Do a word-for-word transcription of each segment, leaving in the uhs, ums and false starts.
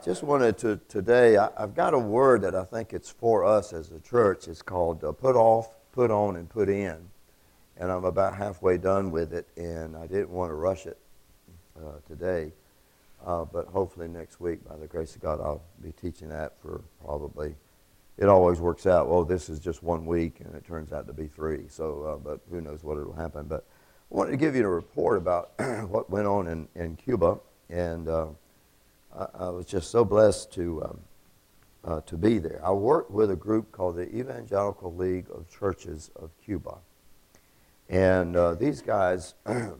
Just wanted to today, I, I've got a word that I think it's for us as a church. It's called uh, put off, put on, and put in. And I'm about halfway done with it, and I didn't want to rush it uh, today. Uh, but hopefully next week, by the grace of God, I'll be teaching that for probably, it always works out, well, this is just one week, and it turns out to be three. So, uh, but who knows what will happen. But I wanted to give you a report about what went on in, in Cuba, and uh, I, I was just so blessed to um, uh, to be there. I worked with a group called the Evangelical League of Churches of Cuba, and uh, these guys are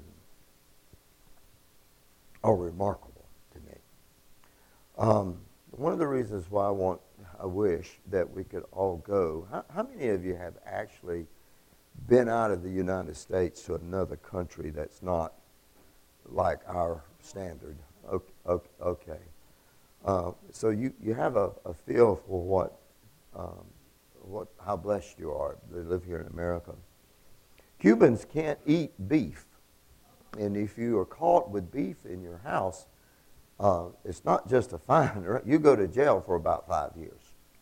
remarkable to me. Um, one of the reasons why I want, I wish that we could all go. How, how many of you have actually been out of the United States to another country that's not like our standard? Okay. okay. Uh, so you, you have a, a feel for what, um, what how blessed you are to live here in America. Cubans can't eat beef. And if you are caught with beef in your house, uh, it's not just a fine. Right? You go to jail for about five years.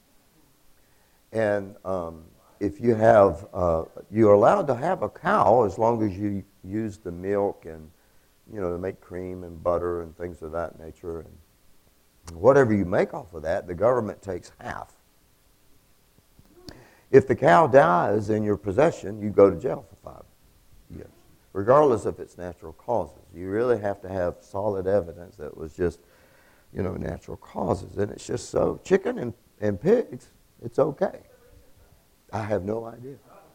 And um, if you have, uh, you're allowed to have a cow as long as you use the milk and, you know, to make cream and butter and things of that nature. And whatever you make off of that, the government takes half. If the cow dies in your possession, you go to jail for five years, regardless if it's natural causes. You really have to have solid evidence that it was just, you know, natural causes. And it's just so, chicken and, and pigs, it's okay. I have no idea.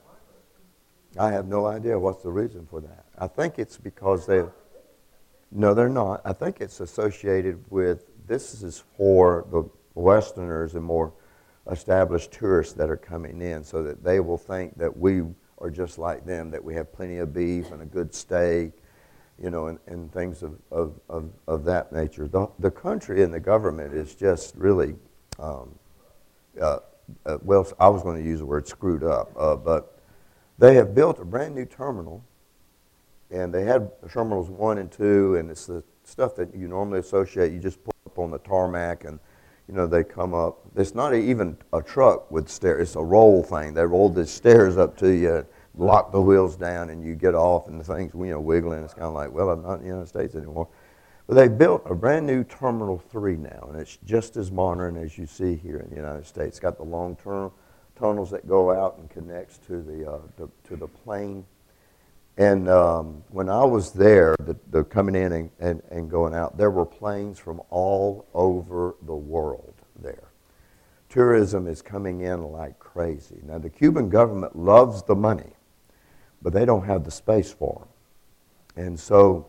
I have no idea what's the reason for that. I think it's because they, no, they're not. I think it's associated with, this is for the Westerners and more established tourists that are coming in so that they will think that we are just like them, that we have plenty of beef and a good steak, you know, and, and things of, of, of, of that nature. The, the country and the government is just really, um, uh, uh, well, I was going to use the word screwed up, uh, but they have built a brand new terminal, and they had terminals one and two, and it's the stuff that you normally associate. You just pull up on the tarmac, and you know they come up. It's not even a truck with stairs; it's a roll thing. They roll the stairs up to you, lock the wheels down, and you get off, and the thing's you know wiggling. It's kind of like, well, I'm not in the United States anymore. But they built a brand new Terminal three now, and it's just as modern as you see here in the United States. It's got the long-term tunnels that go out and connects to the uh, to, to the plane. And um, when I was there, the, the coming in and, and, and going out, there were planes from all over the world there. Tourism is coming in like crazy. Now, the Cuban government loves the money, but they don't have the space for them. And so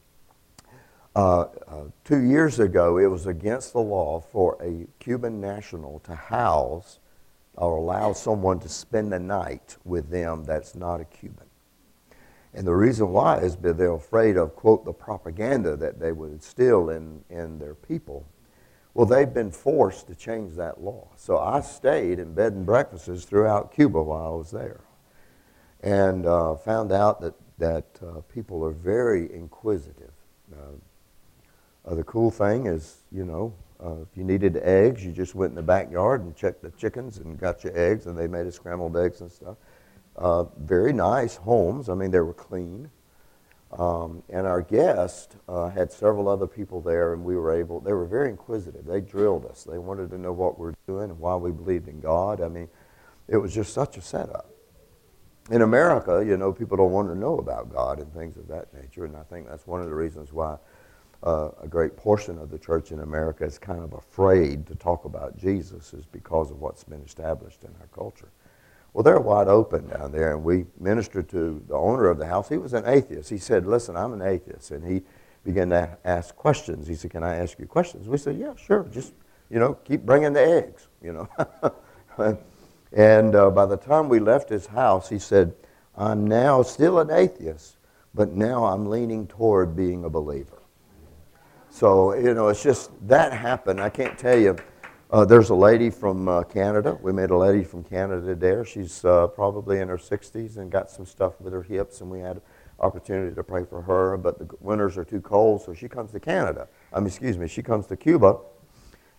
uh, uh, two years ago, it was against the law for a Cuban national to house or allow someone to spend the night with them that's not a Cuban. And the reason why is because they're afraid of, quote, the propaganda that they would instill in, in their people. Well, they've been forced to change that law. So I stayed in bed and breakfasts throughout Cuba while I was there, and uh, found out that, that uh, people are very inquisitive. Uh, uh, the cool thing is, you know, uh, if you needed eggs, you just went in the backyard and checked the chickens and got your eggs, and they made us scrambled eggs and stuff. Uh, very nice homes. I mean, they were clean. Um, and our guest uh, had several other people there, and we were able, they were very inquisitive. They drilled us. They wanted to know what we're doing and why we believed in God. I mean, it was just such a setup. In America, you know, people don't want to know about God and things of that nature, and I think that's one of the reasons why uh, a great portion of the church in America is kind of afraid to talk about Jesus, is because of what's been established in our culture. Well, they're wide open down there, and we ministered to the owner of the house. He was an atheist. He said, listen, I'm an atheist. And he began to ask questions. He said, can I ask you questions? We said, yeah, sure. Just, you know, keep bringing the eggs, you know. and uh, by the time we left his house, he said, I'm now still an atheist, but now I'm leaning toward being a believer. So, you know, it's just, that happened. I can't tell you. Uh, there's a lady from uh, Canada. We met a lady from Canada there. She's uh, probably in her sixties and got some stuff with her hips, and we had opportunity to pray for her. But the winters are too cold, so she comes to Canada. I mean, excuse me, she comes to Cuba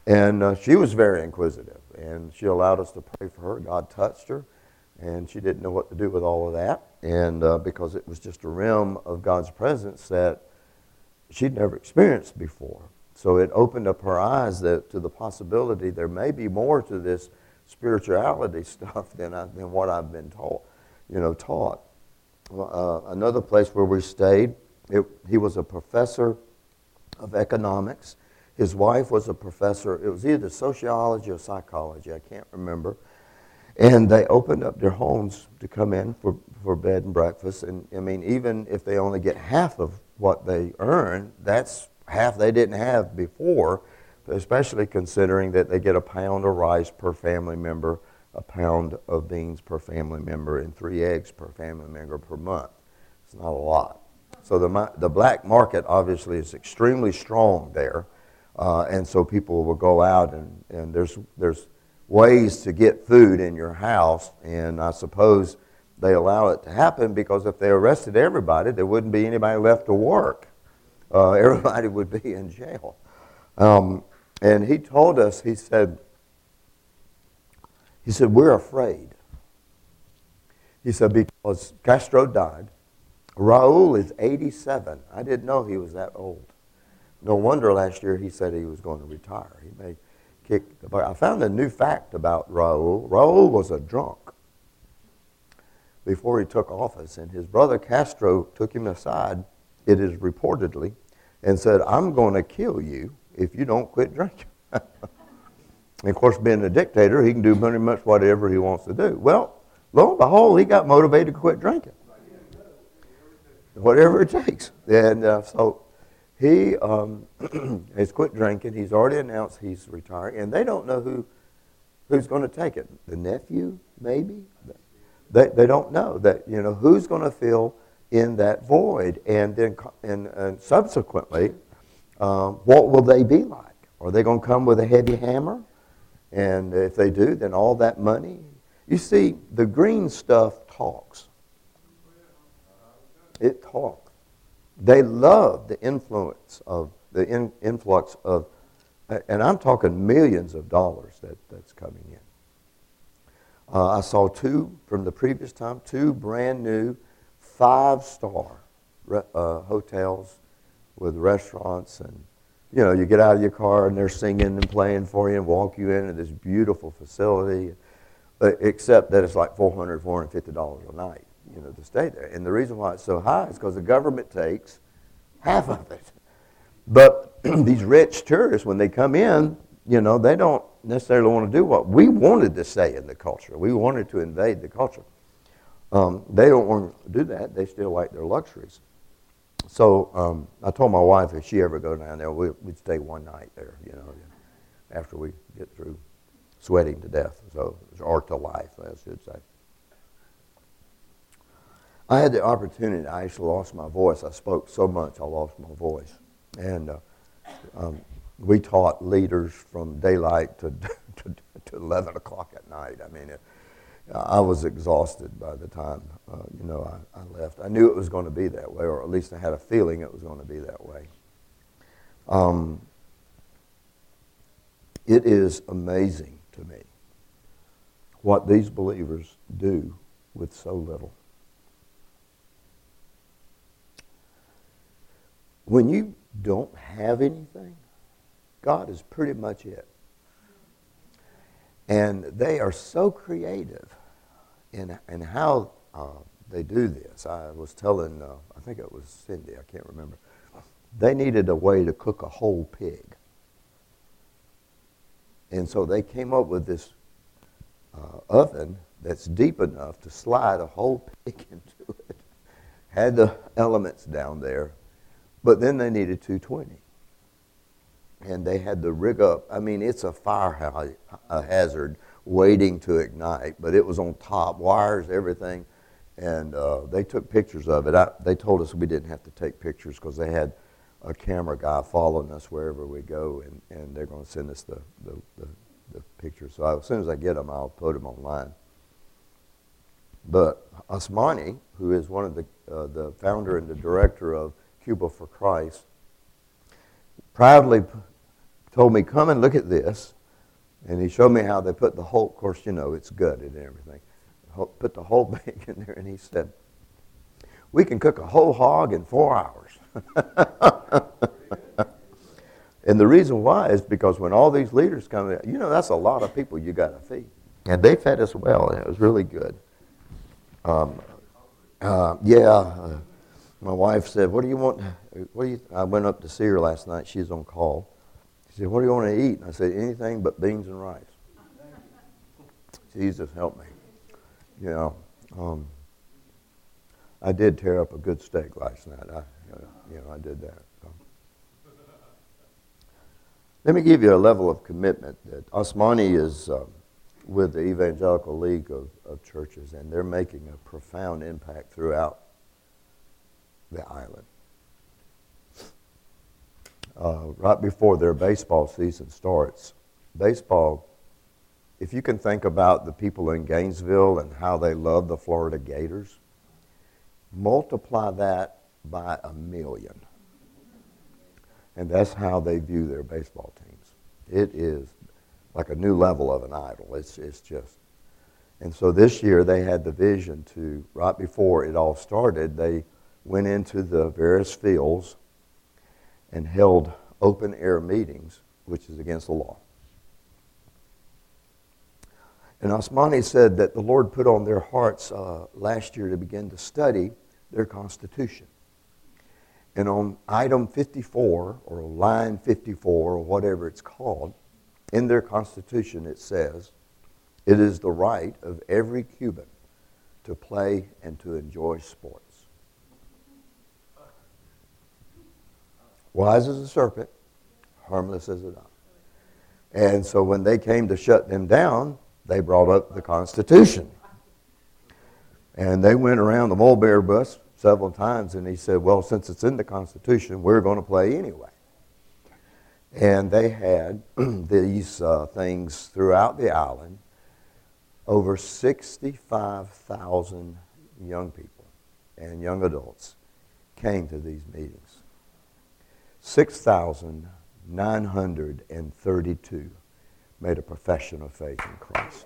And uh, she was very inquisitive, and she allowed us to pray for her. God touched her, and she didn't know what to do with all of that, and uh, because it was just a realm of God's presence that she'd never experienced before. So it opened up her eyes that, to the possibility there may be more to this spirituality stuff than I, than what I've been taught, you know, taught. Uh, another place where we stayed, it, he was a professor of economics. His wife was a professor. It was either sociology or psychology. I can't remember. And they opened up their homes to come in for, for bed and breakfast. And, I mean, even if they only get half of what they earn, that's half they didn't have before, especially considering that they get a pound of rice per family member, a pound of beans per family member, and three eggs per family member per month. It's not a lot. So the, the black market obviously is extremely strong there. Uh, and so people will go out and, and there's there's ways to get food in your house, and I suppose they allow it to happen because if they arrested everybody, there wouldn't be anybody left to work. Uh, everybody would be in jail. Um, and he told us, he said, he said, we're afraid. He said, because Castro died. Raul is eighty-seven. I didn't know he was that old. No wonder last year he said he was going to retire. He may kick the bucket. I found a new fact about Raul. Raul was a drunk before he took office, and his brother Castro took him aside, it is reportedly, and said, I'm going to kill you if you don't quit drinking. And of course, being a dictator, he can do pretty much whatever he wants to do. Well, lo and behold, he got motivated to quit drinking. Whatever it takes. And uh, so he um, has quit drinking. He's already announced he's retiring, and they don't know who who's going to take it. The nephew, maybe? They they don't know that, you know, who's going to fill in that void, and then and, and subsequently, um, what will they be like? Are they going to come with a heavy hammer? And if they do, then all that money. You see, the green stuff talks. It talks. They love the influence of the in, influx of, and I'm talking millions of dollars that, that's coming in. Uh, I saw two from the previous time, two brand new five-star re- uh, hotels with restaurants, and you know, you get out of your car and they're singing and playing for you and walk you into this beautiful facility, uh, except that it's like four hundred dollars, four hundred fifty dollars a night, you know, to stay there. And the reason why it's so high is because the government takes half of it. But these rich tourists, when they come in, you know, they don't necessarily want to do what we wanted to say in the culture. We wanted to invade the culture. Um, they don't want to do that. They still like their luxuries. So um, I told my wife if she ever go down there, we, we'd stay one night there, you know, after we get through sweating to death, so or to life, I should say. I had the opportunity. I actually lost my voice. I spoke so much, I lost my voice, and uh, um, we taught leaders from daylight to to, to eleven o'clock at night. I mean, it, I was exhausted by the time, uh, you know, I, I left. I knew it was going to be that way, or at least I had a feeling it was going to be that way. Um, it is amazing to me what these believers do with so little. When you don't have anything, God is pretty much it. And they are so creative in, in how uh, they do this. I was telling, uh, I think it was Cindy, I can't remember. They needed a way to cook a whole pig. And so they came up with this uh, oven that's deep enough to slide a whole pig into it. Had the elements down there, but then they needed two twenty. And they had to rig up. I mean, it's a fire ha- a hazard waiting to ignite, but it was on top, wires, everything. And uh, they took pictures of it. I, they told us we didn't have to take pictures because they had a camera guy following us wherever we go, and, and they're going to send us the, the, the, the pictures. So I, as soon as I get them, I'll put them online. But Asmani, who is one of the, uh, the founder and the director of Cuba for Christ, proudly told me, come and look at this. And he showed me how they put the whole, of course, you know, it's gutted and everything. Put the whole bacon in there, and he said, we can cook a whole hog in four hours. And the reason why is because when all these leaders come in, you know, that's a lot of people you got to feed. And they fed us well, and it was really good. Um, uh, yeah, uh, my wife said, what do you want? What do you? I went up to see her last night. She's on call. She said, what do you want to eat? And I said, anything but beans and rice. Jesus, help me. You know, um, I did tear up a good steak last night. I, you know, I did that. So. Let me give you a level of commitment that Osmani is um, with the Evangelical League of, of Churches, and they're making a profound impact throughout the island. Uh, right before their baseball season starts, baseball, if you can think about the people in Gainesville and how they love the Florida Gators, multiply that by a million. And that's how they view their baseball teams. It is like a new level of an idol. It's it's just. And so this year they had the vision to, right before it all started, they went into the various fields and held open air meetings, which is against the law. And Osmani said that the Lord put on their hearts uh, last year to begin to study their Constitution. And on item fifty-four, or line fifty-four, or whatever it's called, in their Constitution it says, it is the right of every Cuban to play and to enjoy sports. Wise as a serpent, harmless as a dove. And so when they came to shut them down, they brought up the Constitution. And they went around the Mulberry bus several times, and he said, well, since it's in the Constitution, we're going to play anyway. And they had these uh, things throughout the island. Over sixty-five thousand young people and young adults came to these meetings. six thousand nine hundred thirty-two made a profession of faith in Christ.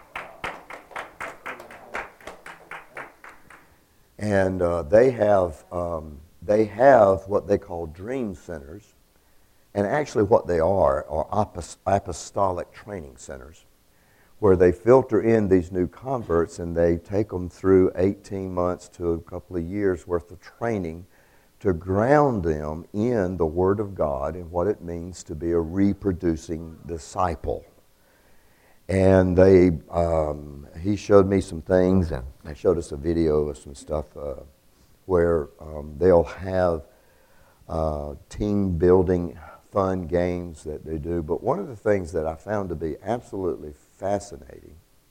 And uh, they have um, they have what they call dream centers, and actually what they are are apostolic training centers, where they filter in these new converts and they take them through eighteen months to a couple of years worth of training to ground them in the Word of God and what it means to be a reproducing disciple. And they, um, he showed me some things, and they showed us a video of some stuff uh, where um, they'll have uh, team building fun games that they do. But one of the things that I found to be absolutely fascinating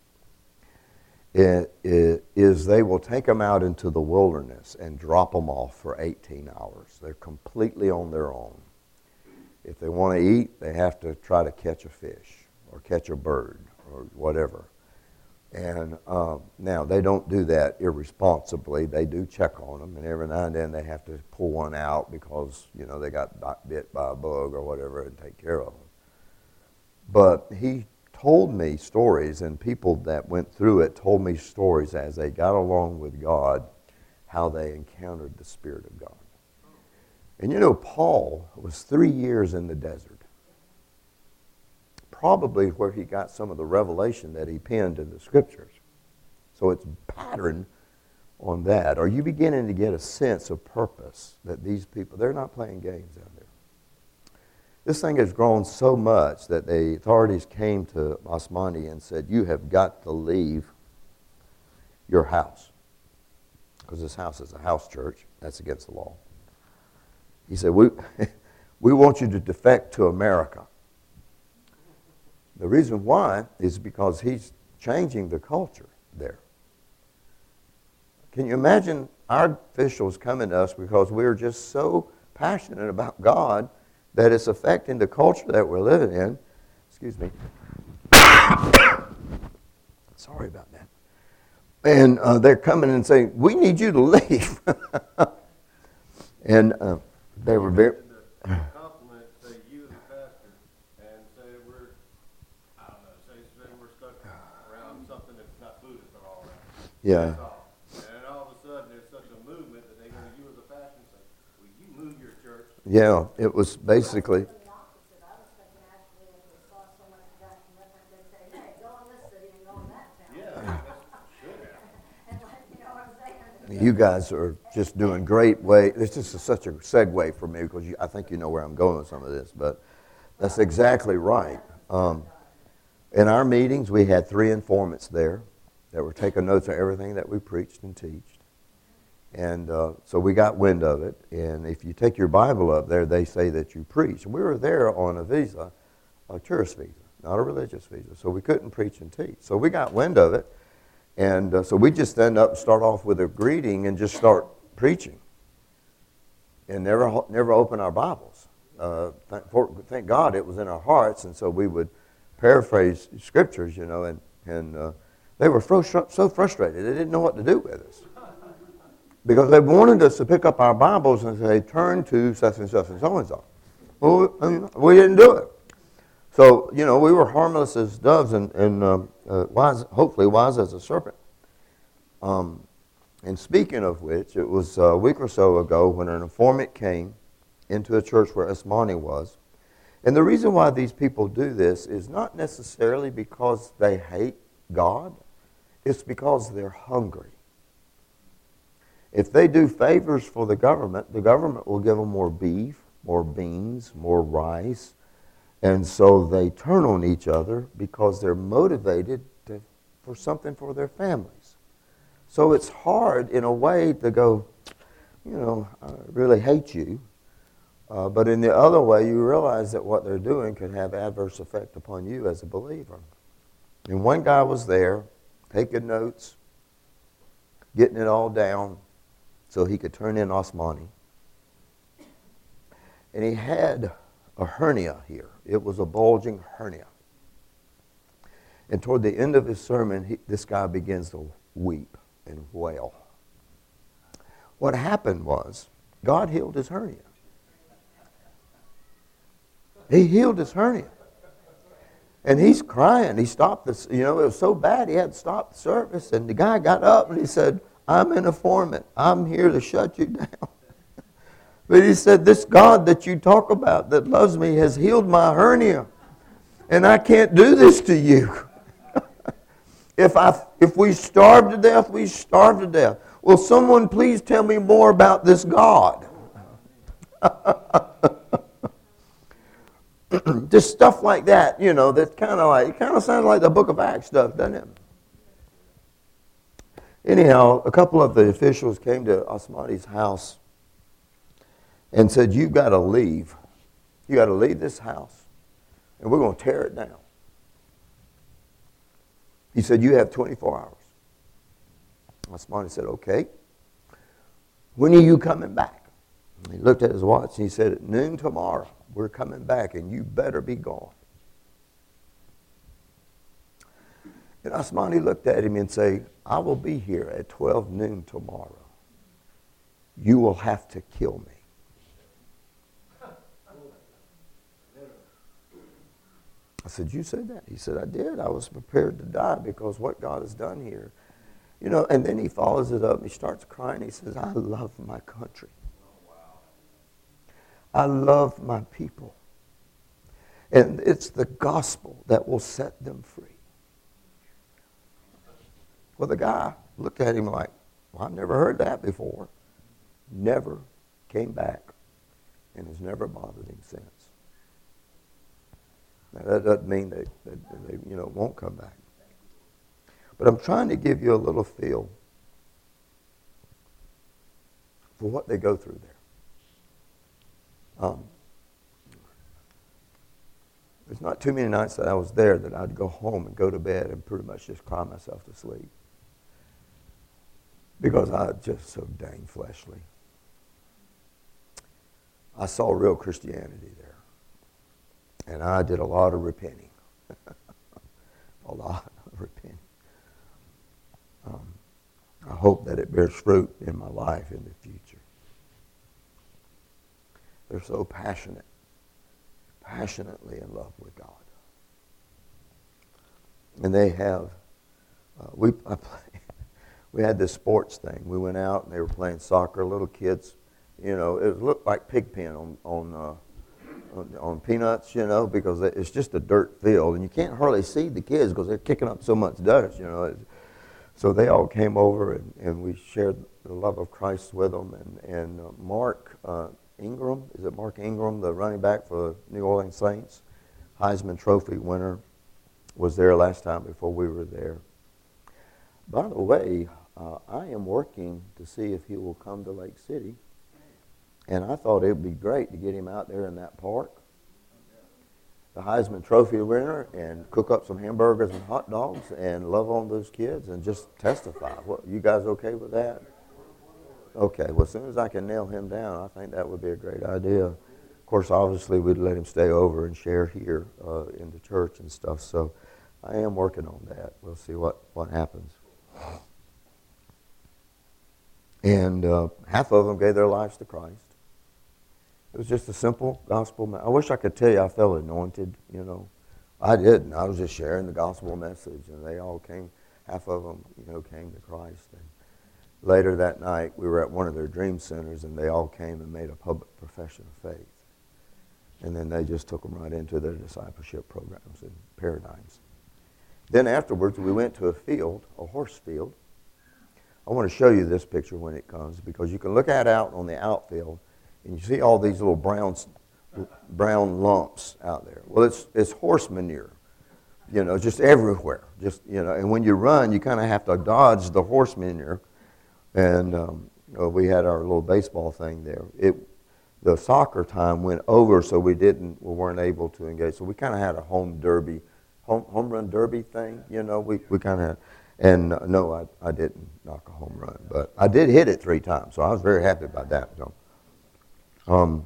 is, is they will take them out into the wilderness and drop them off for eighteen hours. They're completely on their own. If they want to eat, they have to try to catch a fish or catch a bird or whatever. And um, now, they don't do that irresponsibly. They do check on them, and every now and then they have to pull one out because, you know, they got bit by a bug or whatever and take care of them. But he told me stories, and people that went through it told me stories as they got along with God, how they encountered the Spirit of God. And you know, Paul was three years in the desert. Probably where he got some of the revelation that he penned in the Scriptures. So it's patterned on that. Are you beginning to get a sense of purpose that these people, they're not playing games out there? This thing has grown so much that the authorities came to Osmani and said, you have got to leave your house. Because this house is a house church. That's against the law. He said, we, we want you to defect to America. The reason why is because he's changing the culture there. Can you imagine our officials coming to us because we're just so passionate about God that it's affecting the culture that we're living in? Excuse me. Sorry about that. And uh, they're coming and saying, we need you to leave. And uh, they were very... Compliment, say, you as a pastor Yeah. That's all. And then all of a sudden, there's such a movement that they go to you as a pastor and say, "Will you move your church?" Yeah, it was basically. The opposite. I was thinking actually if they saw so much of that commitment, they'd say, hey, go in this city and go in that town. Yeah, that should happen. And like, you know what I'm saying? You guys are just doing great way. This is such a segue for me because you, I think you know where I'm going with some of this, but that's exactly right. Um, in our meetings, we had three informants there that were taking notes on everything that we preached and teached. And uh, so we got wind of it. And if you take your Bible up there, they say that you preach. We were there on a visa, a tourist visa, not a religious visa. So we couldn't preach and teach. So we got wind of it. And uh, so we just stand up and start off with a greeting and just start preaching. And never never open our Bibles. Uh, thank, for, thank God it was in our hearts. And so we would paraphrase scriptures, you know, and, and uh, they were frustr- so frustrated. They didn't know what to do with us. Because they wanted us to pick up our Bibles and say, turn to such and such and so and so. Well, we didn't do it. So, you know, we were harmless as doves and, and uh, uh, wise, hopefully wise as a serpent. Um, and speaking of which, it was a week or so ago when an informant came into a church where Asmani was. And the reason why these people do this is not necessarily because they hate God. It's because they're hungry. If they do favors for the government, the government will give them more beef, more beans, more rice. And so they turn on each other because they're motivated to, for something for their families. So it's hard in a way to go, you know, I really hate you. Uh, but in the other way, you realize that what they're doing can have adverse effect upon you as a believer. And one guy was there taking notes, getting it all down, so he could turn in Asmani. And he had a hernia here. It was a bulging hernia. And toward the end of his sermon, he, this guy begins to weep and wail. What happened was, God healed his hernia. He healed his hernia. And he's crying. He stopped this, you know, it was so bad he had to stop the service. And the guy got up and he said, I'm an informant. I'm here to shut you down. But he said, this God that you talk about that loves me has healed my hernia. And I can't do this to you. if I, if we starve to death, we starve to death. Will someone please tell me more about this God? Just stuff like that, you know, that's kind of like, it kind of sounds like the book of Acts stuff, doesn't it? Anyhow, a couple of the officials came to Asmani's house and said, you've got to leave. You got to leave this house, and we're going to tear it down. He said, you have twenty-four hours. Asmani said, okay. When are you coming back? And he looked at his watch, and he said, at noon tomorrow, we're coming back, and you better be gone. And Asmani looked at him and said, I will be here at twelve noon tomorrow. You will have to kill me. I said, you said that? He said, I did. I was prepared to die because what God has done here. You know, and then he follows it up and he starts crying. He says, I love my country. I love my people. And it's the gospel that will set them free. Well, the guy looked at him like, well, I've never heard that before. Never came back and has never bothered him since. Now, that doesn't mean they, that they you know, won't come back. But I'm trying to give you a little feel for what they go through there. Um, there's not too many nights that I was there that I'd go home and go to bed and pretty much just cry myself to sleep. Because I was just so dang fleshly. I saw real Christianity there. And I did a lot of repenting. a lot of repenting. Um, I hope that it bears fruit in my life in the future. They're so passionate, passionately in love with God. And they have, uh, we I play, we had this sports thing. We went out and they were playing soccer. Little kids, you know, it looked like pig pen on on, uh, on on peanuts, you know, because it's just a dirt field and you can't hardly see the kids because they're kicking up so much dust, you know. So they all came over and, and we shared the love of Christ with them. And and uh, Mark uh, Ingram, is it Mark Ingram, the running back for the New Orleans Saints, Heisman Trophy winner, was there last time before we were there. By the way, uh, I am working to see if he will come to Lake City. And I thought it would be great to get him out there in that park, the Heisman Trophy winner, and cook up some hamburgers and hot dogs and love on those kids and just testify. What, you guys okay with that? Okay, well, as soon as I can nail him down, I think that would be a great idea. Of course, obviously, we'd let him stay over and share here uh, in the church and stuff. So I am working on that. We'll see what, what happens. And uh, half of them gave their lives to Christ. It was just a simple gospel. Me- I wish I could tell you I felt anointed, you know. I didn't. I was just sharing the gospel message, and they all came, half of them, you know, came to Christ. And later that night, we were at one of their dream centers, and they all came and made a public profession of faith. And then they just took them right into their discipleship programs and paradigms. Then afterwards, we went to a field, a horse field. I want to show you this picture when it comes, because you can look at it out on the outfield, and you see all these little brown, brown lumps out there. Well, it's it's horse manure, you know, just everywhere. Just you know, and when you run, you kind of have to dodge the horse manure. And um, you know, we had our little baseball thing there. It the soccer time went over, so we didn't, we weren't able to engage. So we kind of had a home derby, home home run derby thing. You know, we we kind of had. And uh, no, I I didn't knock a home run, but I did hit it three times, so I was very happy about that. So. Um,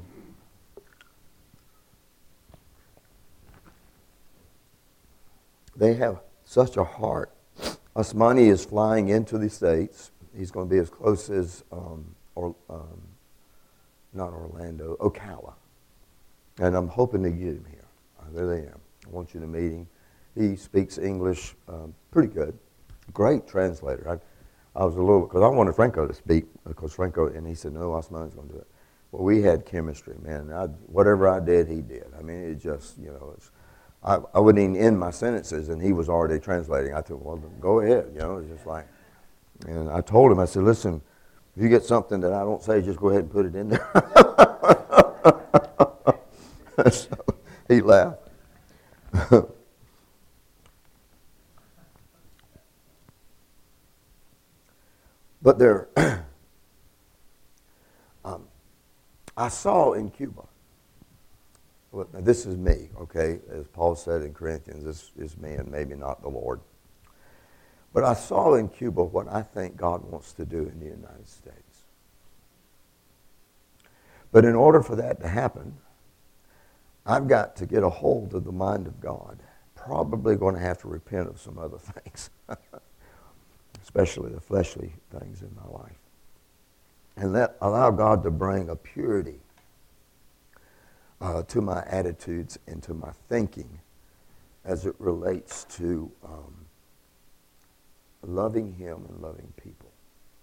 they have such a heart. Osmani is flying into the States. He's going to be as close as, um, or, um, not Orlando, Ocala. And I'm hoping to get him here. I really am. I want you to meet him. He speaks English um, pretty good. Great translator. I, I was a little, because I wanted Franco to speak, because Franco, and he said, no, Osmani's going to do it. Well, we had chemistry, man. I, whatever I did, he did. I mean, it just, you know, it's, I, I wouldn't even end my sentences, and he was already translating. I told him, well, go ahead, you know, it's just like, and I told him, I said, listen, if you get something that I don't say, just go ahead and put it in there. So he laughed. But there, um, I saw in Cuba, well, now this is me, okay, as Paul said in Corinthians, this is me and maybe not the Lord. But I saw in Cuba what I think God wants to do in the United States. But in order for that to happen, I've got to get a hold of the mind of God. Probably going to have to repent of some other things. Especially the fleshly things in my life. And let allow God to bring a purity uh, to my attitudes and to my thinking as it relates to um, loving Him and loving people.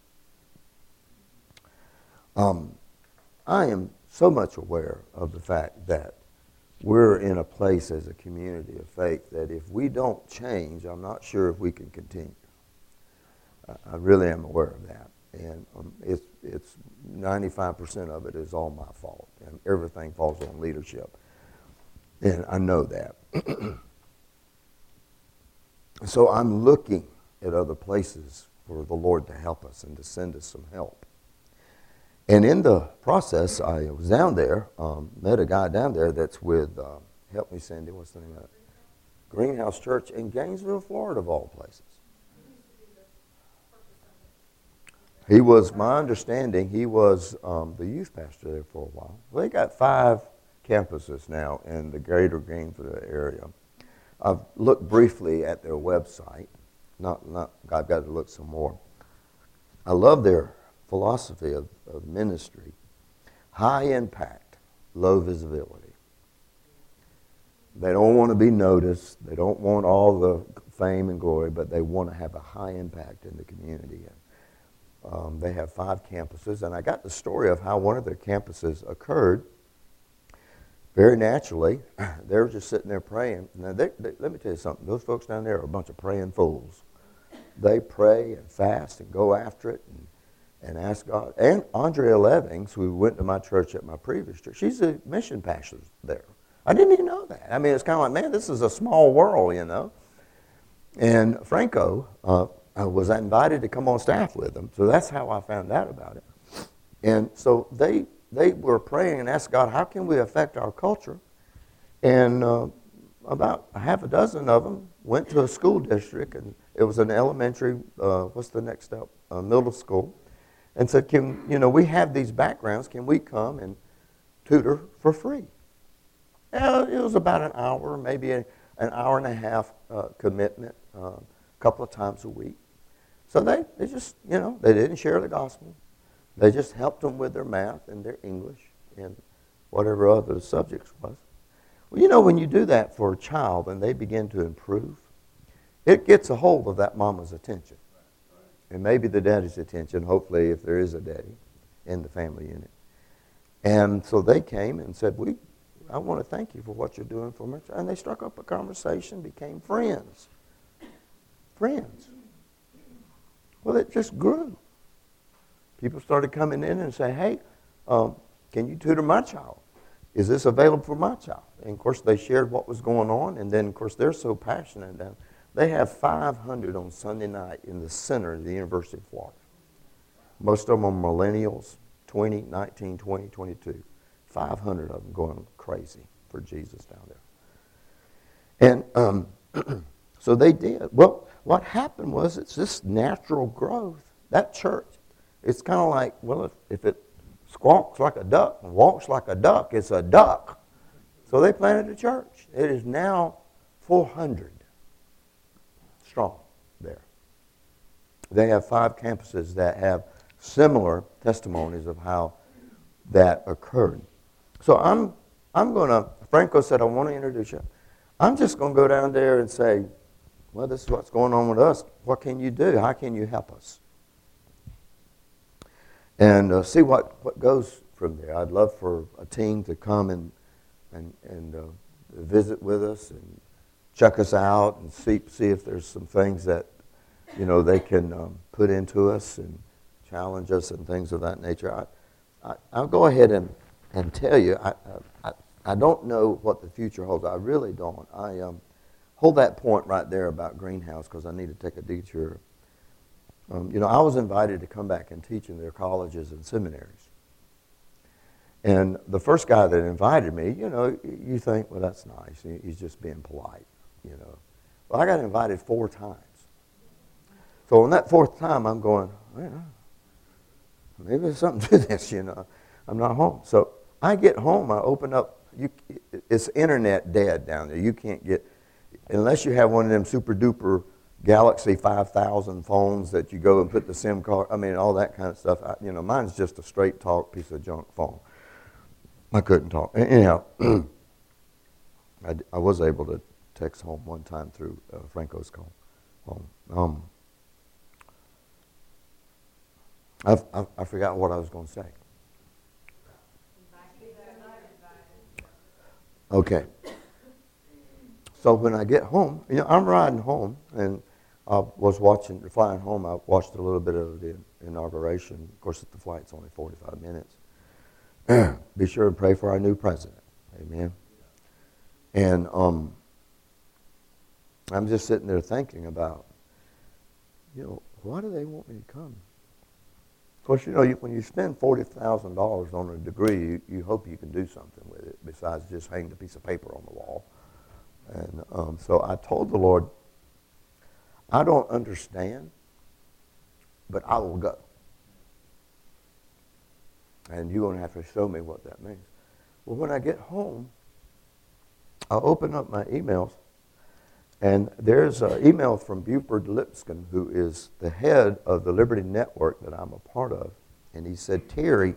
Um, I am so much aware of the fact that we're in a place as a community of faith that if we don't change, I'm not sure if we can continue. I really am aware of that, and um, it's it's ninety-five percent of it is all my fault, and everything falls on leadership, and I know that. So I'm looking at other places for the Lord to help us and to send us some help. And in the process, I was down there, um, met a guy down there that's with, uh, help me, Sandy, what's the name of it? Greenhouse Church in Gainesville, Florida, of all places. He was, my understanding, he was um, the youth pastor there for a while. Well, they got five campuses now in the greater Gainesville area. I've looked briefly at their website. Not, not. I've got to look some more. I love their philosophy of, of ministry. High impact, low visibility. They don't want to be noticed. They don't want all the fame and glory, but they want to have a high impact in the community. Um, they have five campuses, and I got the story of how one of their campuses occurred. Very naturally, they were just sitting there praying. Now, they, they, let me tell you something. Those folks down there are a bunch of praying fools. They pray and fast and go after it and, and ask God. And Andrea Levings, who went to my church at my previous church, she's a mission pastor there. I didn't even know that. I mean, it's kind of like, man, this is a small world, you know. And Franco uh, was invited to come on staff with them, so that's how I found out about it. And so they they were praying and asked God, how can we affect our culture? And uh, about a half a dozen of them went to a school district, and it was an elementary, uh, what's the next step, uh, middle school, and said, can, you know, we have these backgrounds, can we come and tutor for free? Uh, it was about an hour, maybe a, an hour and a half uh, commitment, uh, a couple of times a week. So they, they just, you know, they didn't share the gospel. They just helped them with their math and their English and whatever other subjects was. Well, you know, when you do that for a child and they begin to improve, it gets a hold of that mama's attention. And maybe the daddy's attention, hopefully, if there is a daddy in the family unit. And so they came and said, we, I want to thank you for what you're doing for me. And they struck up a conversation, became friends. Friends. Well, it just grew. People started coming in and saying, hey, um, can you tutor my child? Is this available for my child? And, of course, they shared what was going on. And then, of course, they're so passionate. Now, they have five hundred on Sunday night in the center of the University of Florida. Most of them are millennials, twenty, nineteen, twenty, twenty-two. five hundred of them going crazy for Jesus down there. And um, so they did. Well, what happened was it's this natural growth. That church, it's kind of like, well, if, if it squawks like a duck and walks like a duck, it's a duck. So they planted a church. It is now four hundred strong there. They have five campuses that have similar testimonies of how that occurred. So I'm I'm going to, Franco said, I want to introduce you. I'm just going to go down there and say, well, this is what's going on with us. What can you do? How can you help us? And uh, see what, what goes from there. I'd love for a team to come and and, and uh, visit with us and check us out and see see if there's some things that, you know, they can um, put into us and challenge us and things of that nature. I, I, I'll go ahead and, and tell you, I, I I don't know what the future holds. I really don't. I um, hold that point right there about Greenhouse because I need to take a detour. Um, you know, I was invited to come back and teach in their colleges and seminaries. And the first guy that invited me, you know, you think, well, that's nice. He's just being polite, you know. Well, I got invited four times. So on that fourth time, I'm going, well, maybe there's something to this, you know. I'm not home. So I get home, I open up, you, it's internet dead down there. You can't get, unless you have one of them super duper Galaxy five thousand phones that you go and put the SIM card, I mean, all that kind of stuff. I, you know, mine's just a straight talk piece of junk phone. I couldn't talk. Anyhow, I, I was able to text home one time through uh, Franco's call home. Um, I've, I, I forgot what I was going to say. Okay. So when I get home, you know, I'm riding home, and I was watching, flying home, I watched a little bit of the inauguration. Of course, the flight's only forty-five minutes. Be sure and pray for our new president. Amen. And um, I'm just sitting there thinking about, you know, why do they want me to come? Of course, you know, you, when you spend forty thousand dollars on a degree, you, you hope you can do something with it besides just hang the piece of paper on the wall. And um, so I told the Lord, I don't understand, but I will go. And you're going to have to show me what that means. Well, when I get home, I open up my emails, and there's an email from Buford Lipscomb, who is the head of the Liberty Network that I'm a part of. And he said, Terry,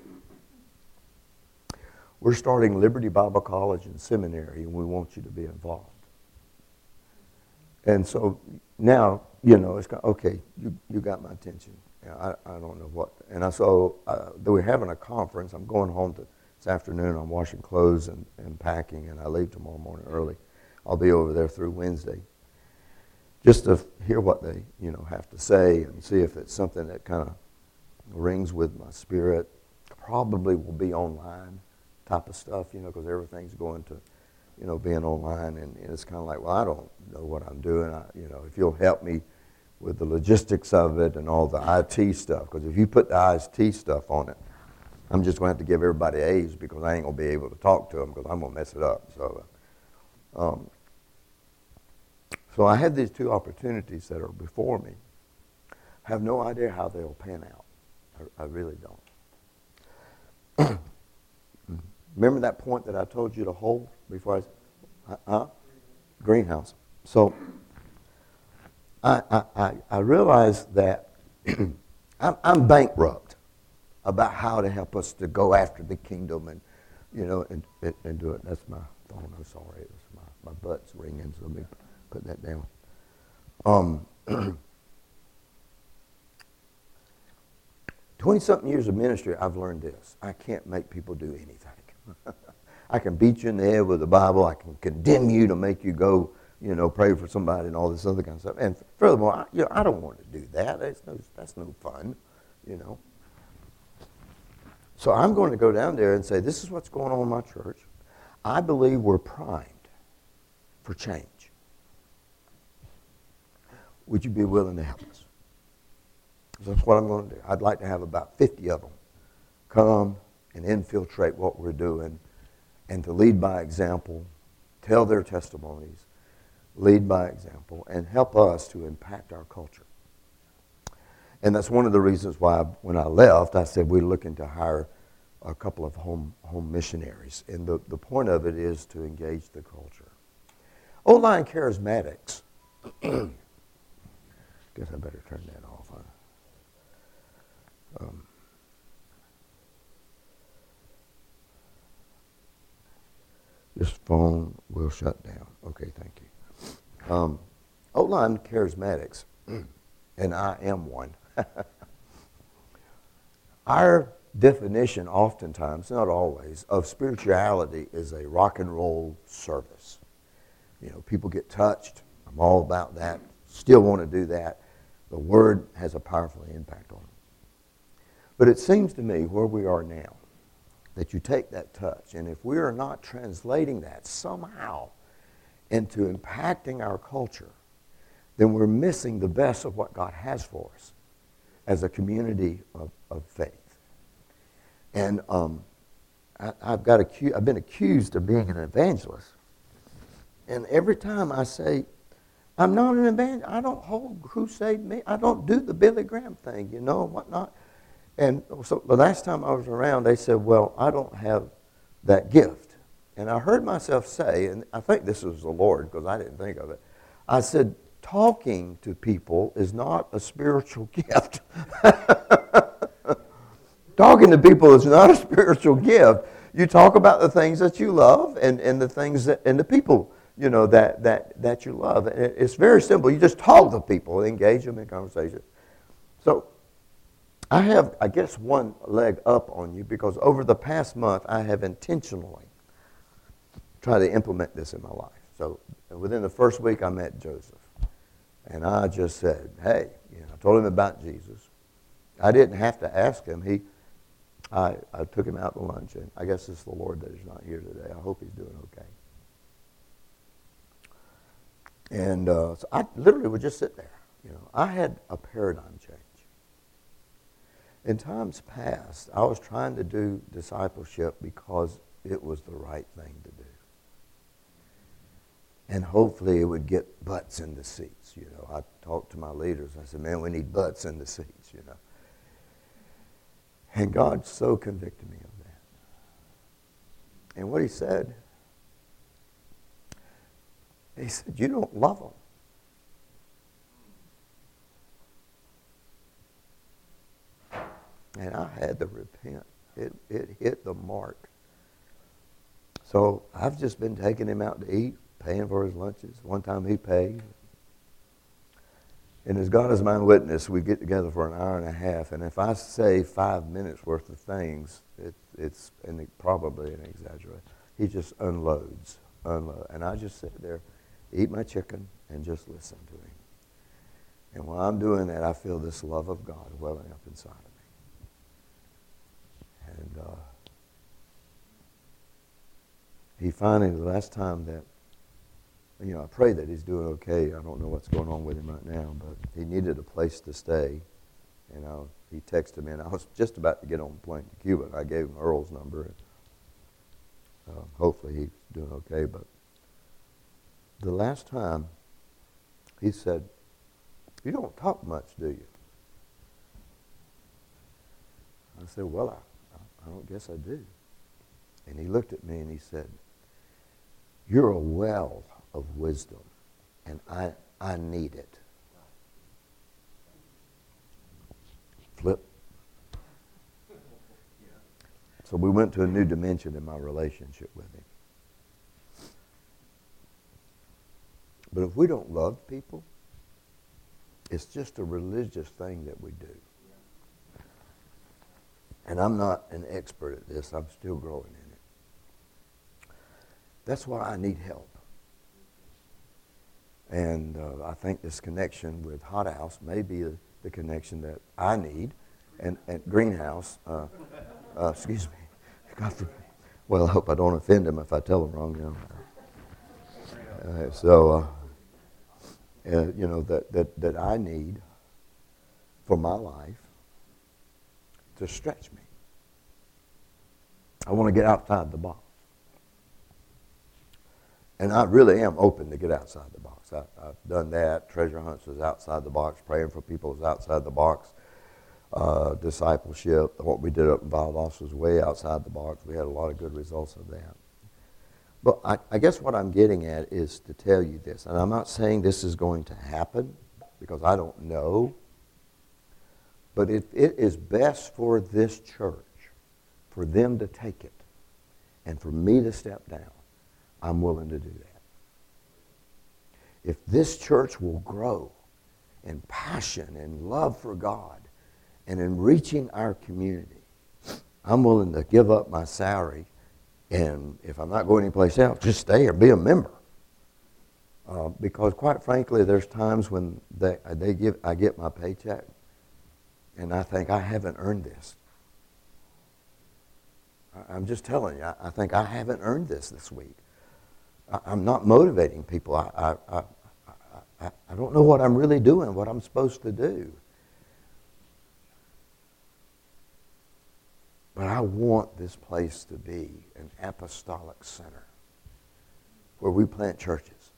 we're starting Liberty Bible College and Seminary, and we want you to be involved. And so now, you know, it's got, okay, you, you got my attention. Yeah, I, I don't know what. And I so uh, we're having a conference. I'm going home to, this afternoon. I'm washing clothes and, and packing, and I leave tomorrow morning early. I'll be over there through Wednesday, just to hear what they you know have to say and see if it's something that kind of rings with my spirit. Probably will be online type of stuff, you know, because everything's going to, you know, being online, and, and it's kind of like, well, I don't know what I'm doing. I, you know, if you'll help me with the logistics of it and all the I T stuff, because if you put the I T stuff on it, I'm just going to have to give everybody A's because I ain't going to be able to talk to them because I'm going to mess it up. So, um, so I have these two opportunities that are before me. I have no idea how they'll pan out. I, I really don't. Remember that point that I told you to hold before I, huh? Greenhouse. So I I, I, I realized that I'm, I'm bankrupt about how to help us to go after the kingdom and you know and, and, and do it. That's my phone. I'm sorry, it was my, my butt's ringing, so let me put that down. Um, twenty-something years of ministry, I've learned this. I can't make people do anything. I can beat you in the head with the Bible. I can condemn you to make you go, you know, pray for somebody and all this other kind of stuff. And furthermore, I, you know, I don't want to do that. That's no, that's no fun, you know. So I'm going to go down there and say, this is what's going on in my church. I believe we're primed for change. Would you be willing to help us? That's what I'm going to do. I'd like to have about fifty of them come and infiltrate what we're doing and to lead by example, tell their testimonies, lead by example, and help us to impact our culture. And that's one of the reasons why when I left, I said we're looking to hire a couple of home home missionaries. And the, the point of it is to engage the culture. Old Line Charismatics. Guess I better turn that off. Huh? Um, this phone will shut down. Okay, thank you. Um, Old Line Charismatics, and I am one. Our definition oftentimes, not always, of spirituality is a rock and roll service. You know, people get touched. I'm all about that. Still want to do that. The Word has a powerful impact on them. But it seems to me where we are now, that you take that touch, and if we are not translating that somehow into impacting our culture, then we're missing the best of what God has for us as a community of, of faith. And um, I, I've got acu- I've been accused of being an evangelist. And every time I say, I'm not an evangelist, I don't hold crusade me, I don't do the Billy Graham thing, you know, whatnot. And so the last time I was around, they said, well, I don't have that gift. And I heard myself say, and I think this was the Lord because I didn't think of it, I said, talking to people is not a spiritual gift. Talking to people is not a spiritual gift. You talk about the things that you love and, and the things that, and the people, you know, that, that, that you love. And it's very simple. You just talk to people, engage them in conversation. So I have, I guess, one leg up on you because over the past month, I have intentionally tried to implement this in my life. So within the first week, I met Joseph. And I just said, hey, you know, I told him about Jesus. I didn't have to ask him. He, I, I took him out to lunch, and I guess it's the Lord that is not here today. I hope he's doing okay. And uh, so I literally would just sit there. You know, I had a paradigm change. In times past, I was trying to do discipleship because it was the right thing to do. And hopefully it would get butts in the seats. You know, I talked to my leaders. I said, man, we need butts in the seats, you know. And God so convicted me of that. And what he said, he said, you don't love them. And I had to repent. It, it hit the mark. So I've just been taking him out to eat, paying for his lunches. One time he paid. And as God is my witness, we get together for an hour and a half, and if I say five minutes worth of things, it, it's an, probably an exaggeration. He just unloads, unload, and I just sit there, eat my chicken, and just listen to him. And while I'm doing that, I feel this love of God welling up inside of me. And uh, he finally, the last time that, you know, I pray that he's doing okay. I don't know what's going on with him right now, but he needed a place to stay. You know, he texted me, and I was just about to get on the plane to Cuba, and I gave him Earl's number. And, uh, hopefully he's doing okay. But the last time, he said, "You don't talk much, do you?" I said, "Well, I, I don't guess I do." And he looked at me and he said, "You're a well of wisdom, and I, I need it." Flip. So we went to a new dimension in my relationship with him. But if we don't love people, it's just a religious thing that we do. And I'm not an expert at this. I'm still growing in it. That's why I need help. And uh, I think this connection with Hot House may be the, the connection that I need. And, and Greenhouse, uh, uh, excuse me. God forbid. Well, I hope I don't offend him if I tell him wrong. You know. Uh, so, uh, uh, you know, that, that, that I need for my life to stretch me. I want to get outside the box. And I really am open to get outside the box. I, I've done that. Treasure hunts was outside the box. Praying for people was outside the box. Uh, discipleship, what we did up in Valdosta was way outside the box. We had a lot of good results of that. But I, I guess what I'm getting at is to tell you this. And I'm not saying this is going to happen because I don't know. But if it is best for this church, for them to take it, and for me to step down, I'm willing to do that. If this church will grow in passion and love for God and in reaching our community, I'm willing to give up my salary, and if I'm not going anyplace else, just stay or be a member. Uh, because quite frankly, there's times when they, they give, I get my paycheck, and I think I haven't earned this. I, I'm just telling you, I, I think I haven't earned this this week. I'm not motivating people. I, I, I, I, I don't know what I'm really doing, what I'm supposed to do. But I want this place to be an apostolic center where we plant churches.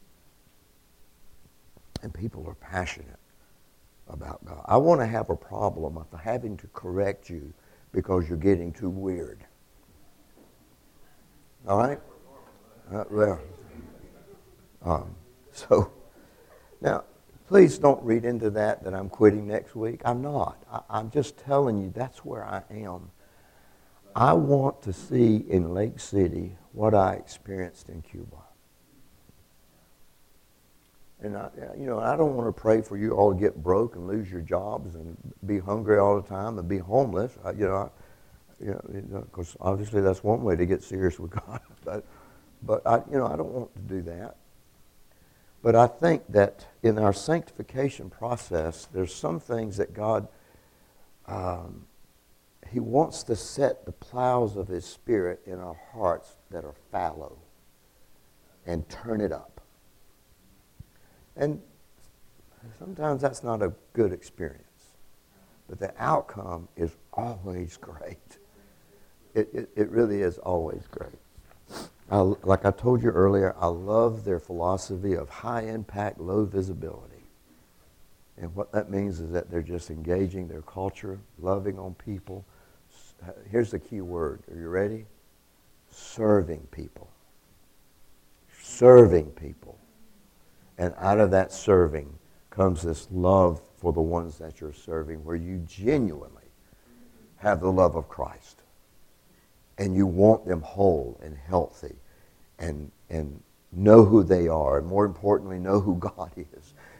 And people are passionate about God. I want to have a problem of having to correct you because you're getting too weird. All right? Uh, well, um, so now, please don't read into that that I'm quitting next week. I'm not. I, I'm just telling you that's where I am. I want to see in Lake City what I experienced in Cuba. And I, you know, I don't want to pray for you all to get broke and lose your jobs and be hungry all the time and be homeless. I, you know, I, you know, because obviously that's one way to get serious with God. But, but I, you know, I don't want to do that. But I think that in our sanctification process, there's some things that God, um, He wants to set the plows of His Spirit in our hearts that are fallow and turn it up. And sometimes that's not a good experience. But the outcome is always great. It, it, it really is always great. I, like I told you earlier, I love their philosophy of high impact, low visibility. And what that means is that they're just engaging their culture, loving on people. Here's the key word. Are you ready? Serving people. Serving people. And out of that serving comes this love for the ones that you're serving, where you genuinely have the love of Christ. And you want them whole and healthy and, and know who they are. And more importantly, know who God is.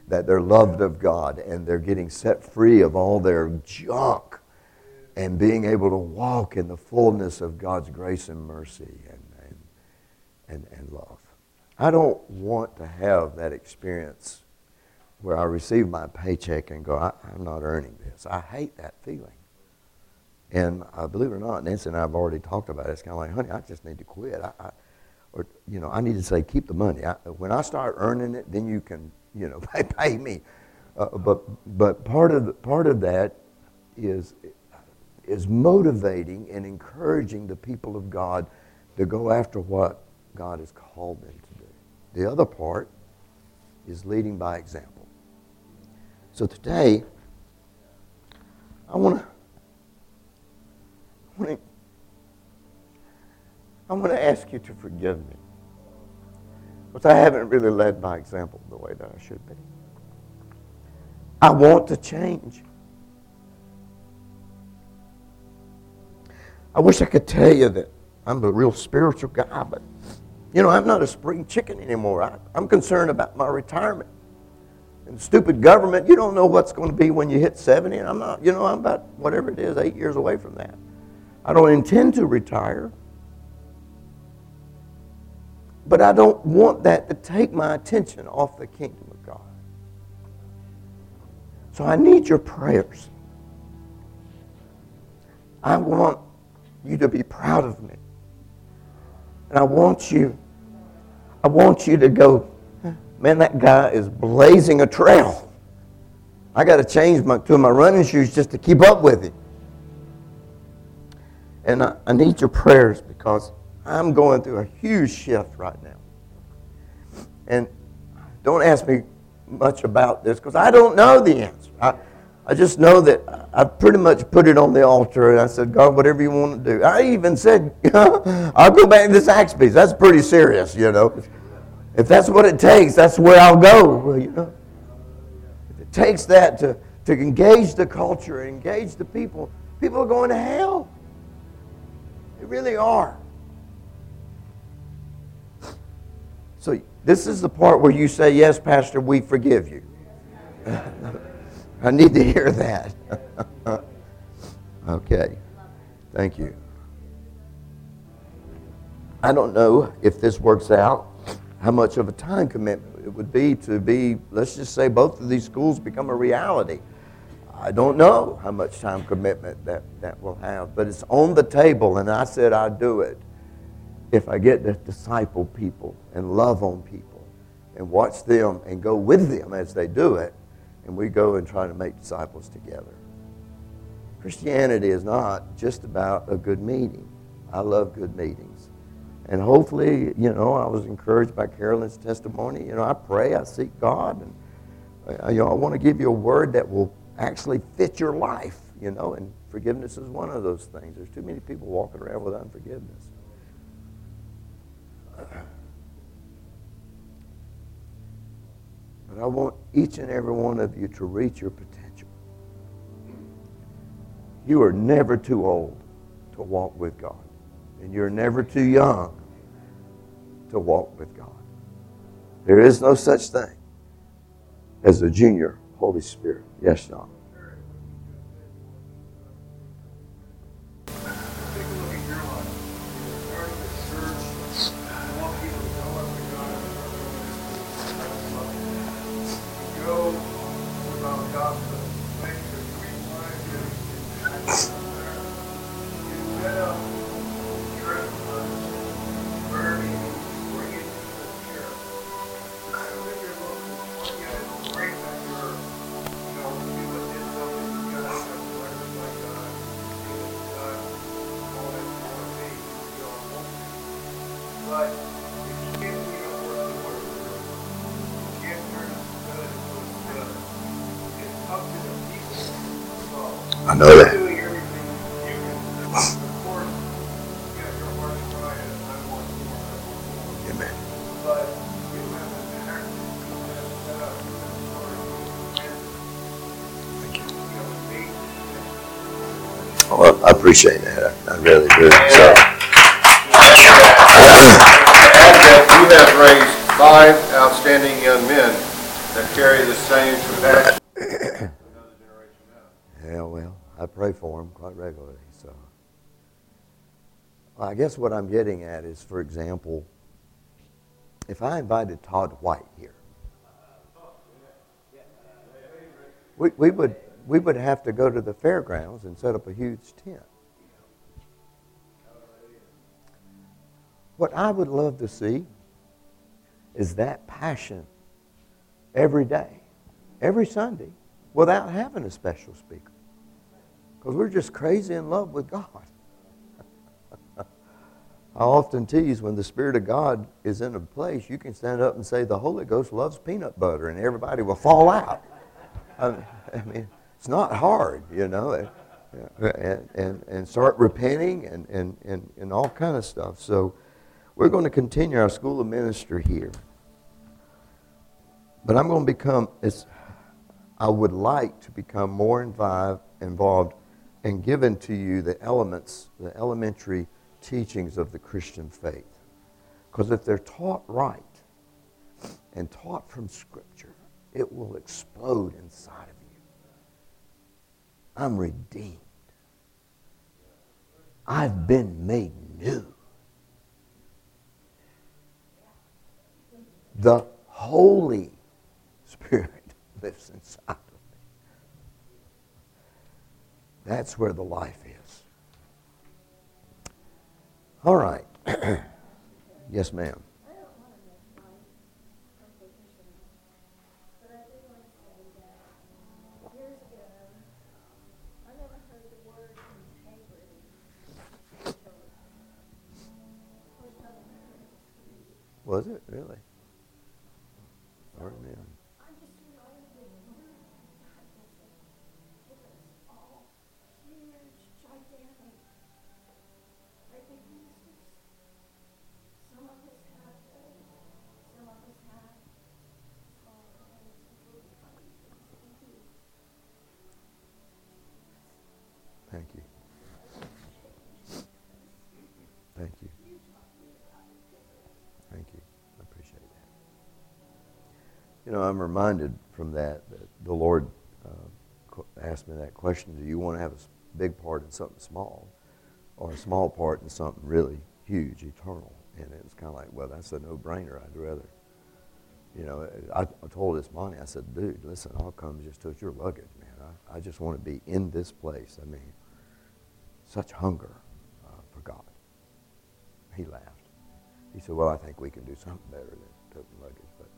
that they're loved of God and they're getting set free of all their junk and being able to walk in the fullness of God's grace and mercy and, and, and, and love. I don't want to have that experience where I receive my paycheck and go, I, I'm not earning this. I hate that feeling. And uh, believe it or not, Nancy and I have already talked about it. It's kind of like, honey, I just need to quit. I, I, or, you know, I need to say, keep the money. I, when I start earning it, then you can, you know, pay, pay me. Uh, but but part of the, part of that is is motivating and encouraging the people of God to go after what God has called them to do. The other part is leading by example. So today, I want to I want to I want to ask you to forgive me, because I haven't really led by example the way that I should be. I want to change. I wish I could tell you that I'm a real spiritual guy, but, you know, I'm not a spring chicken anymore. I, I'm concerned about my retirement. And stupid government, you don't know what's going to be when you hit seventy, and I'm not, you know, I'm about, whatever it is, eight years away from that. I don't intend to retire. But I don't want that to take my attention off the kingdom of God. So I need your prayers. I want you to be proud of me. And I want you, I want you to go, man, that guy is blazing a trail. I got to change my, to my running shoes just to keep up with him. And I, I need your prayers, because I'm going through a huge shift right now. And don't ask me much about this, because I don't know the answer. I, I just know that I pretty much put it on the altar, and I said, God, whatever you want to do. I even said, I'll go back to Zaxby's. That's pretty serious, you know. If that's what it takes, that's where I'll go, well, you know. If it takes that to, to engage the culture, engage the people, people are going to hell. They really are. So this is the part where you say, yes, Pastor, we forgive you. I need to hear that. Okay. Thank you. I don't know if this works out, how much of a time commitment it would be to be, let's just say both of these schools become a reality. I don't know how much time commitment that, that will have, but it's on the table, and I said I'd do it if I get to disciple people and love on people and watch them and go with them as they do it, and we go and try to make disciples together. Christianity is not just about a good meeting. I love good meetings. And hopefully, you know, I was encouraged by Carolyn's testimony. You know, I pray, I seek God, and I, you know, I want to give you a word that will actually fit your life, you know, and forgiveness is one of those things. There's too many people walking around with unforgiveness. But I want each and every one of you to reach your potential. You are never too old to walk with God. And you're never too young to walk with God. There is no such thing as a junior Holy Spirit. Yes, John. I know that. Amen. Thank you. Well, I appreciate that. I, I really do. So. You have raised five outstanding young men that carry the same compassion to another generation now. Yeah, well, I pray for them quite regularly. So, well, I guess what I'm getting at is, for example, if I invited Todd White here, we, we would we would have to go to the fairgrounds and set up a huge tent. What I would love to see is that passion every day, every Sunday, without having a special speaker. Because we're just crazy in love with God. I often tease when the Spirit of God is in a place, you can stand up and say, the Holy Ghost loves peanut butter, and everybody will fall out. I mean, I mean it's not hard, you know, and, and, and start repenting and, and, and, and all kind of stuff. So we're going to continue our School of Ministry here. But I'm going to become, it's, I would like to become more involved, involved and given to you the elements, the elementary teachings of the Christian faith. Because if they're taught right and taught from Scripture, it will explode inside of you. I'm redeemed. I've been made new. The Holy Spirit lives inside of me. That's where the life is. All right. Yes, ma'am. I don't want to make my composition, but I do want to say that years ago, I never heard the word integrity until the first time I heard it. Was it really? Lord, man. I just learned this word. God has given us all huge, gigantic recognitions. Some of us have those. Some of us have small things, little funny things that we do. Thank you. Thank you. Thank you. I appreciate that. You know, I'm reminded from that that the Lord uh, asked me that question, do you want to have a big part in something small or a small part in something really huge, eternal? And it was kind of like, well, that's a no-brainer. I'd rather, you know, I, I told this Monty, I said, dude, listen, I'll come just to your luggage, man. I, I just want to be in this place. I mean, such hunger uh, for God. He laughed. He said, well, I think we can do something better than toting luggage. But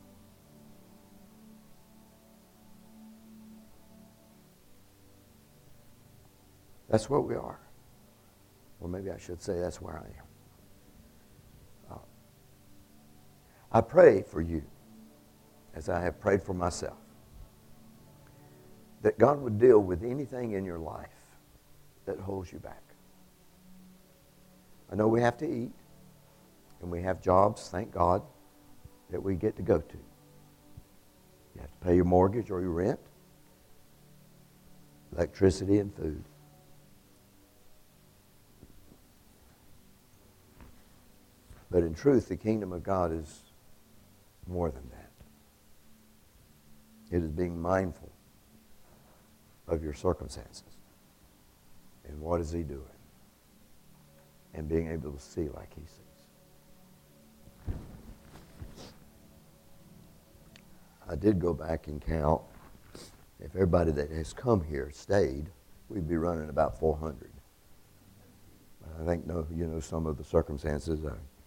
that's what we are. Or maybe I should say that's where I am. Uh, I pray for you, as I have prayed for myself, that God would deal with anything in your life that holds you back. I know we have to eat, and we have jobs, thank God, that we get to go to. You have to pay your mortgage or your rent, electricity and food. But in truth, the kingdom of God is more than that. It is being mindful of your circumstances. And what is he doing? And being able to see like he sees. I did go back and count. If everybody that has come here stayed, we'd be running about four hundred. But I think, no, you know, some of the circumstances, I